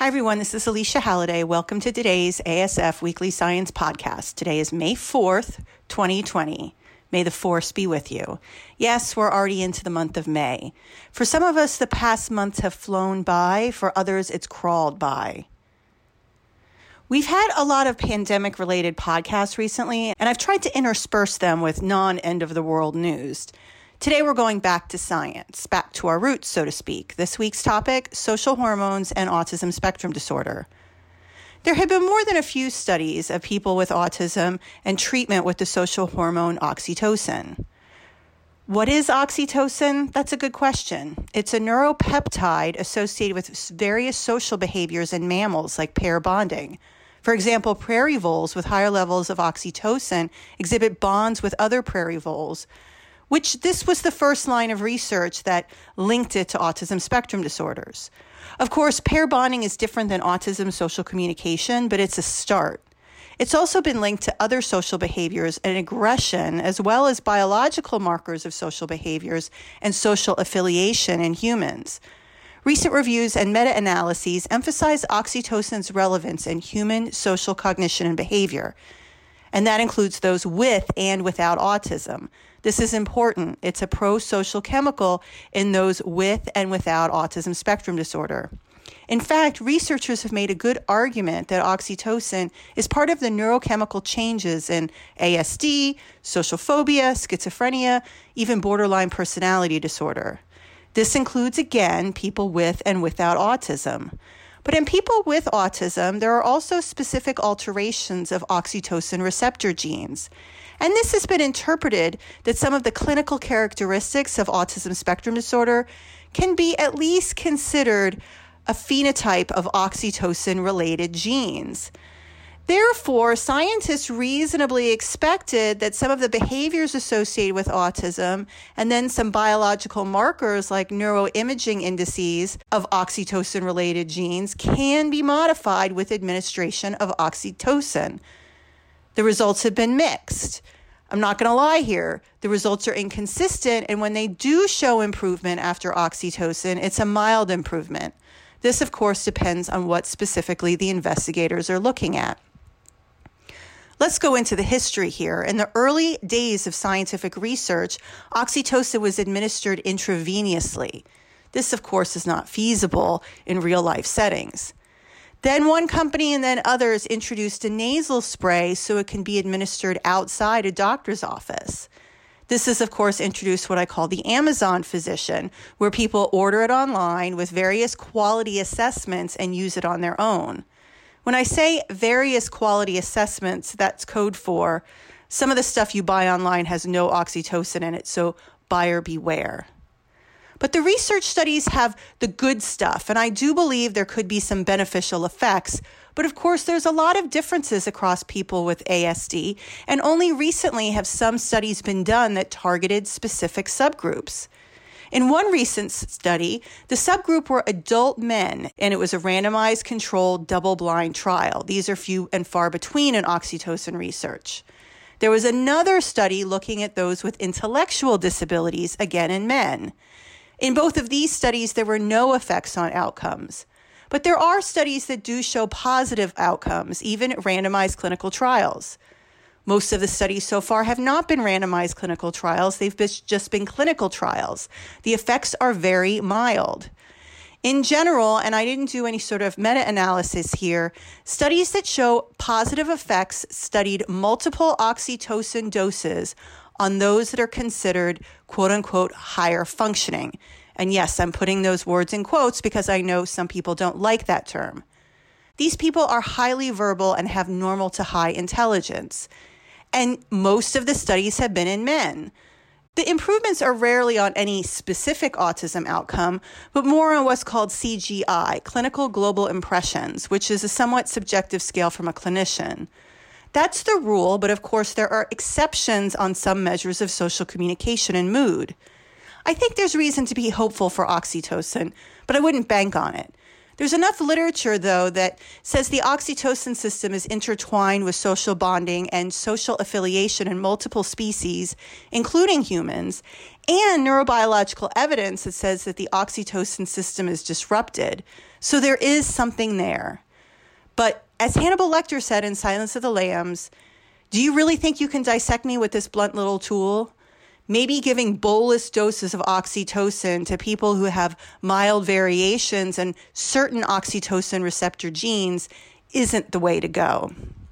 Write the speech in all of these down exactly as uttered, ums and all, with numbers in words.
Hi, everyone. This is Alicia Halliday. Welcome to today's A S F Weekly Science Podcast. Today is May fourth, twenty twenty. May the force be with you. Yes, we're already into the month of May. For some of us, the past months have flown by. For others, it's crawled by. We've had a lot of pandemic-related podcasts recently, and I've tried to intersperse them with non-end-of-the-world news. Today, we're going back to science, back to our roots, so to speak. This week's topic, social hormones and autism spectrum disorder. There have been more than a few studies of people with autism and treatment with the social hormone oxytocin. What is oxytocin? That's a good question. It's a neuropeptide associated with various social behaviors in mammals, like pair bonding. For example, prairie voles with higher levels of oxytocin exhibit bonds with other prairie voles, which this was the first line of research that linked it to autism spectrum disorders. Of course, pair bonding is different than autism social communication, but it's a start. It's also been linked to other social behaviors and aggression, as well as biological markers of social behaviors and social affiliation in humans. Recent reviews and meta-analyses emphasize oxytocin's relevance in human social cognition and behavior, and that includes those with and without autism. This is important. It's a pro-social chemical in those with and without autism spectrum disorder. In fact, researchers have made a good argument that oxytocin is part of the neurochemical changes in A S D, social phobia, schizophrenia, even borderline personality disorder. This includes, again, people with and without autism. But in people with autism, there are also specific alterations of oxytocin receptor genes. And this has been interpreted that some of the clinical characteristics of autism spectrum disorder can be at least considered a phenotype of oxytocin-related genes. Therefore, scientists reasonably expected that some of the behaviors associated with autism and then some biological markers like neuroimaging indices of oxytocin-related genes can be modified with administration of oxytocin. The results have been mixed. I'm not going to lie here. The results are inconsistent, and when they do show improvement after oxytocin, it's a mild improvement. This, of course, depends on what specifically the investigators are looking at. Let's go into the history here. In the early days of scientific research, oxytocin was administered intravenously. This, of course, is not feasible in real-life settings. Then one company and then others introduced a nasal spray so it can be administered outside a doctor's office. This is, of course, introduced what I call the Amazon physician, where people order it online with various quality assessments and use it on their own. When I say various quality assessments, that's code for some of the stuff you buy online has no oxytocin in it, so buyer beware. But the research studies have the good stuff, and I do believe there could be some beneficial effects. But of course, there's a lot of differences across people with A S D, and only recently have some studies been done that targeted specific subgroups. In one recent study, the subgroup were adult men, and it was a randomized controlled double-blind trial. These are few and far between in oxytocin research. There was another study looking at those with intellectual disabilities, again in men. In both of these studies, there were no effects on outcomes. But there are studies that do show positive outcomes, even randomized clinical trials. Most of the studies so far have not been randomized clinical trials. They've just been clinical trials. The effects are very mild. In general, and I didn't do any sort of meta-analysis here, studies that show positive effects studied multiple oxytocin doses on those that are considered quote-unquote higher functioning. And yes, I'm putting those words in quotes because I know some people don't like that term. These people are highly verbal and have normal to high intelligence. And most of the studies have been in men. The improvements are rarely on any specific autism outcome, but more on what's called C G I, Clinical Global Impressions, which is a somewhat subjective scale from a clinician. That's the rule, but of course there are exceptions on some measures of social communication and mood. I think there's reason to be hopeful for oxytocin, but I wouldn't bank on it. There's enough literature, though, that says the oxytocin system is intertwined with social bonding and social affiliation in multiple species, including humans, and neurobiological evidence that says that the oxytocin system is disrupted. So there is something there. But as Hannibal Lecter said in Silence of the Lambs, do you really think you can dissect me with this blunt little tool? Maybe giving bolus doses of oxytocin to people who have mild variations and certain oxytocin receptor genes isn't the way to go.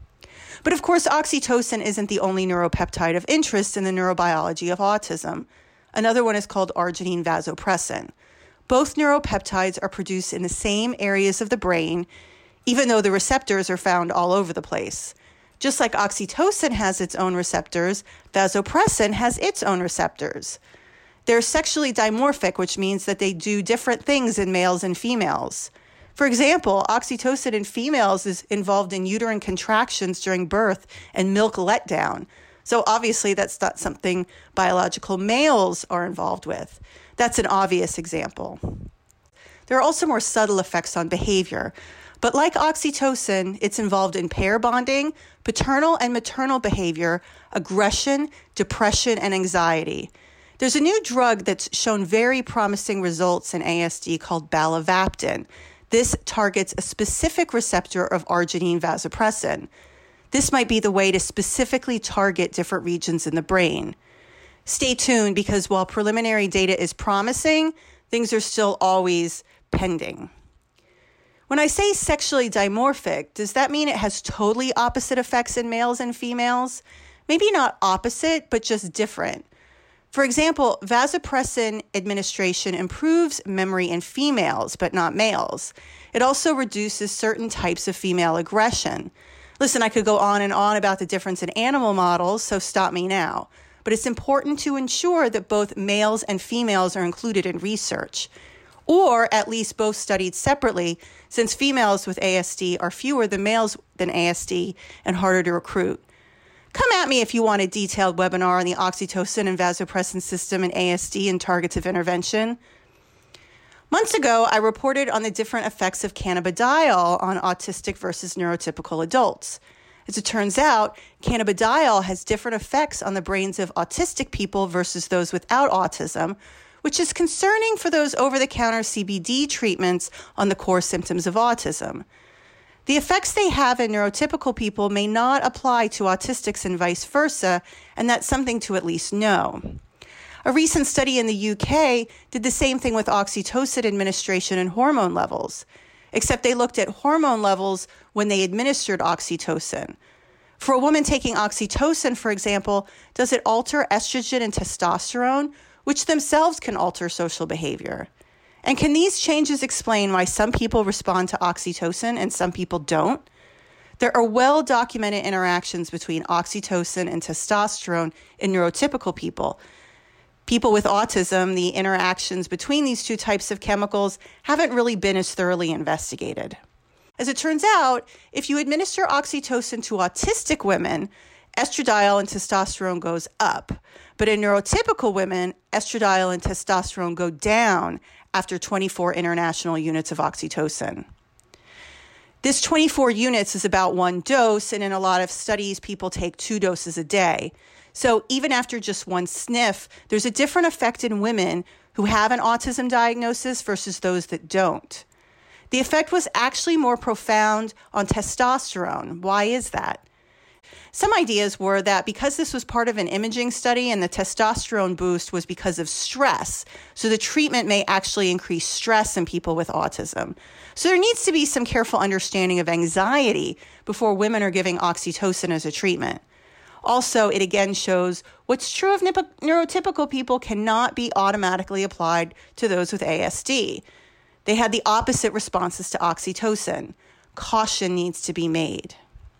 But of course, oxytocin isn't the only neuropeptide of interest in the neurobiology of autism. Another one is called arginine vasopressin. Both neuropeptides are produced in the same areas of the brain, even though the receptors are found all over the place. Just like oxytocin has its own receptors, vasopressin has its own receptors. They're sexually dimorphic, which means that they do different things in males and females. For example, oxytocin in females is involved in uterine contractions during birth and milk letdown. So obviously that's not something biological males are involved with. That's an obvious example. There are also more subtle effects on behavior. But like oxytocin, it's involved in pair bonding, paternal and maternal behavior, aggression, depression, and anxiety. There's a new drug that's shown very promising results in A S D called balovaptan. This targets a specific receptor of arginine vasopressin. This might be the way to specifically target different regions in the brain. Stay tuned, because while preliminary data is promising, things are still always pending. When I say sexually dimorphic, does that mean it has totally opposite effects in males and females? Maybe not opposite, but just different. For example, vasopressin administration improves memory in females, but not males. It also reduces certain types of female aggression. Listen, I could go on and on about the difference in animal models, so stop me now. But it's important to ensure that both males and females are included in research, or at least both studied separately, since females with A S D are fewer than males than A S D and harder to recruit. Come at me if you want a detailed webinar on the oxytocin and vasopressin system in A S D and targets of intervention. Months ago, I reported on the different effects of cannabidiol on autistic versus neurotypical adults. As it turns out, cannabidiol has different effects on the brains of autistic people versus those without autism, which is concerning for those over-the-counter C B D treatments on the core symptoms of autism. The effects they have in neurotypical people may not apply to autistics and vice versa, and that's something to at least know. A recent study in the U K did the same thing with oxytocin administration and hormone levels, except they looked at hormone levels when they administered oxytocin. For a woman taking oxytocin, for example, does it alter estrogen and testosterone, which themselves can alter social behavior? And can these changes explain why some people respond to oxytocin and some people don't? There are well-documented interactions between oxytocin and testosterone in neurotypical people. People with autism, the interactions between these two types of chemicals haven't really been as thoroughly investigated. As it turns out, if you administer oxytocin to autistic women, estradiol and testosterone goes up. But in neurotypical women, estradiol and testosterone go down after twenty-four international units of oxytocin. This twenty-four units is about one dose, and in a lot of studies, people take two doses a day. So even after just one sniff, there's a different effect in women who have an autism diagnosis versus those that don't. The effect was actually more profound on testosterone. Why is that? Some ideas were that because this was part of an imaging study and the testosterone boost was because of stress, so the treatment may actually increase stress in people with autism. So there needs to be some careful understanding of anxiety before women are giving oxytocin as a treatment. Also, it again shows what's true of nip- neurotypical people cannot be automatically applied to those with A S D. They had the opposite responses to oxytocin. Caution needs to be made.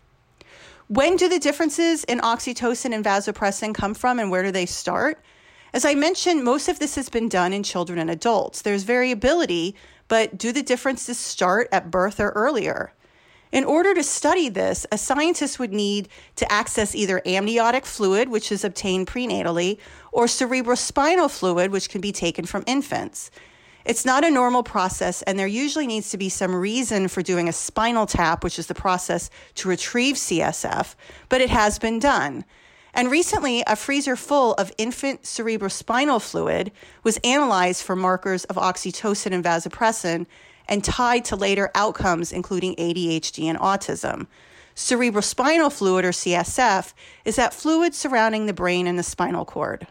When do the differences in oxytocin and vasopressin come from, and where do they start? As I mentioned, most of this has been done in children and adults. There's variability, but do the differences start at birth or earlier? In order to study this, a scientist would need to access either amniotic fluid, which is obtained prenatally, or cerebrospinal fluid, which can be taken from infants. It's not a normal process, and there usually needs to be some reason for doing a spinal tap, which is the process to retrieve C S F, but it has been done. And recently, a freezer full of infant cerebrospinal fluid was analyzed for markers of oxytocin and vasopressin, and tied to later outcomes, including A D H D and autism. Cerebrospinal fluid, or C S F, is that fluid surrounding the brain and the spinal cord.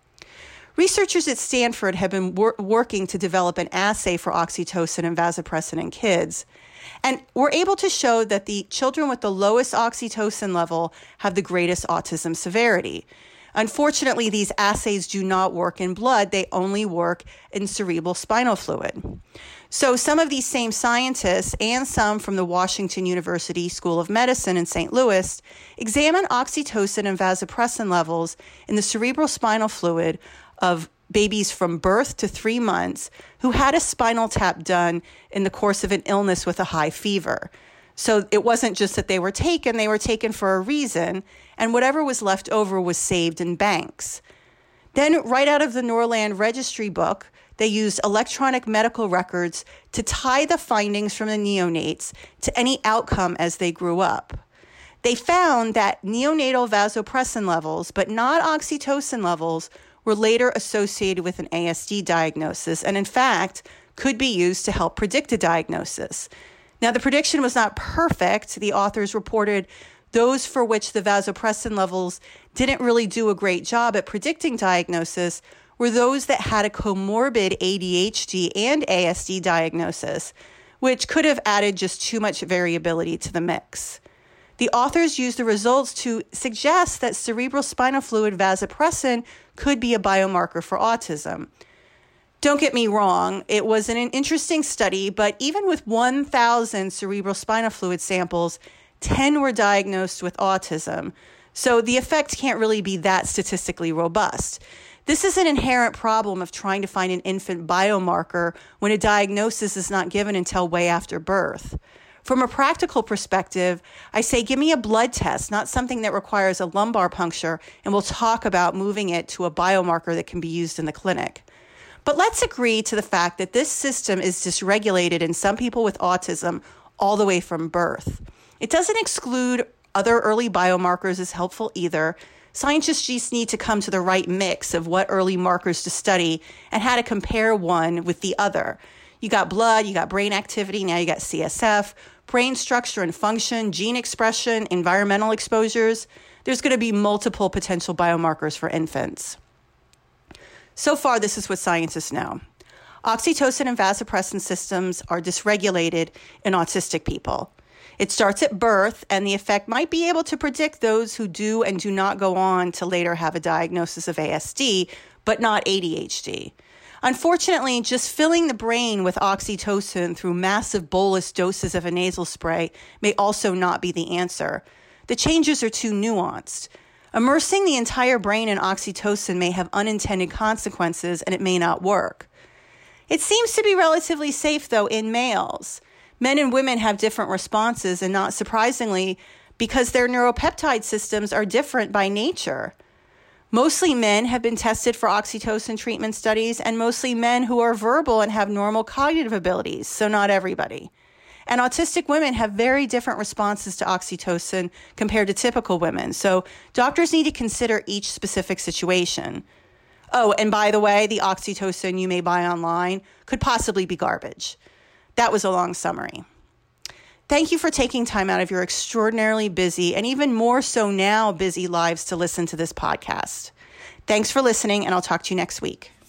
Researchers at Stanford have been wor- working to develop an assay for oxytocin and vasopressin in kids, and were able to show that the children with the lowest oxytocin level have the greatest autism severity. Unfortunately, these assays do not work in blood. They only work in cerebral spinal fluid. So some of these same scientists and some from the Washington University School of Medicine in Saint Louis examined oxytocin and vasopressin levels in the cerebral spinal fluid of babies from birth to three months who had a spinal tap done in the course of an illness with a high fever. So it wasn't just that they were taken, they were taken for a reason, and whatever was left over was saved in banks. Then, right out of the Norland Registry book, they used electronic medical records to tie the findings from the neonates to any outcome as they grew up. They found that neonatal vasopressin levels, but not oxytocin levels, were later associated with an A S D diagnosis, and in fact, could be used to help predict a diagnosis. Now, the prediction was not perfect. The authors reported those for which the vasopressin levels didn't really do a great job at predicting diagnosis were those that had a comorbid A D H D and A S D diagnosis, which could have added just too much variability to the mix. The authors used the results to suggest that cerebrospinal fluid vasopressin could be a biomarker for autism. Don't get me wrong, it was an interesting study, but even with one thousand cerebrospinal fluid samples, ten were diagnosed with autism. So the effect can't really be that statistically robust. This is an inherent problem of trying to find an infant biomarker when a diagnosis is not given until way after birth. From a practical perspective, I say give me a blood test, not something that requires a lumbar puncture, and we'll talk about moving it to a biomarker that can be used in the clinic. But let's agree to the fact that this system is dysregulated in some people with autism all the way from birth. It doesn't exclude other early biomarkers as helpful either. Scientists just need to come to the right mix of what early markers to study and how to compare one with the other. You got blood, you got brain activity, now you got C S F, brain structure and function, gene expression, environmental exposures. There's going to be multiple potential biomarkers for infants. So far, this is what scientists know. Oxytocin and vasopressin systems are dysregulated in autistic people. It starts at birth, and the effect might be able to predict those who do and do not go on to later have a diagnosis of A S D, but not A D H D. Unfortunately, just filling the brain with oxytocin through massive bolus doses of a nasal spray may also not be the answer. The changes are too nuanced. Immersing the entire brain in oxytocin may have unintended consequences, and it may not work. It seems to be relatively safe, though, in males. Men and women have different responses, and not surprisingly, because their neuropeptide systems are different by nature. Mostly men have been tested for oxytocin treatment studies, and mostly men who are verbal and have normal cognitive abilities, so not everybody. And autistic women have very different responses to oxytocin compared to typical women, so doctors need to consider each specific situation. Oh, and by the way, the oxytocin you may buy online could possibly be garbage. That was a long summary. Thank you for taking time out of your extraordinarily busy, and even more so now busy lives to listen to this podcast. Thanks for listening, and I'll talk to you next week.